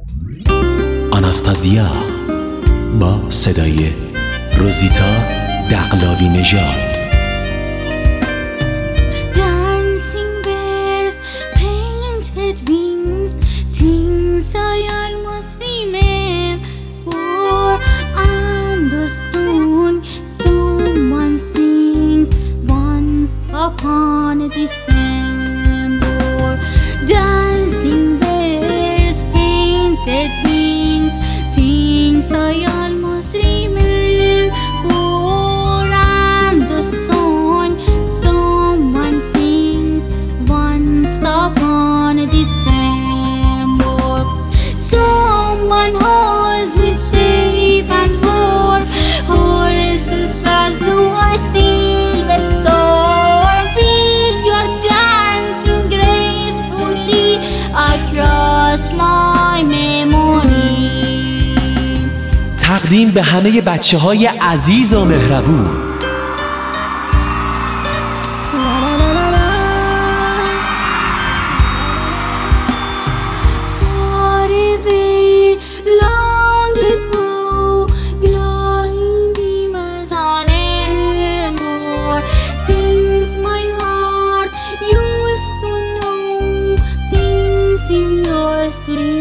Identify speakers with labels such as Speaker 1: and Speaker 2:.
Speaker 1: آناستازیا با صدای روزیتا دقلاوی نژاد.
Speaker 2: Dancing bears, painted wings, things I almost remember. And the song someone sings once upon a December. Dancing bears, painted wings, things I almost remember. And the song someone sings once upon a December. Someone holds me safe and warm, horses as blue as silver storm. Feel your dancing gracefully across my memory.
Speaker 1: تقدیم به همه بچه‌های عزیز و مهربون.
Speaker 2: Far away, long ago, glowing demons on anymore. Things my heart used to know, things in yours to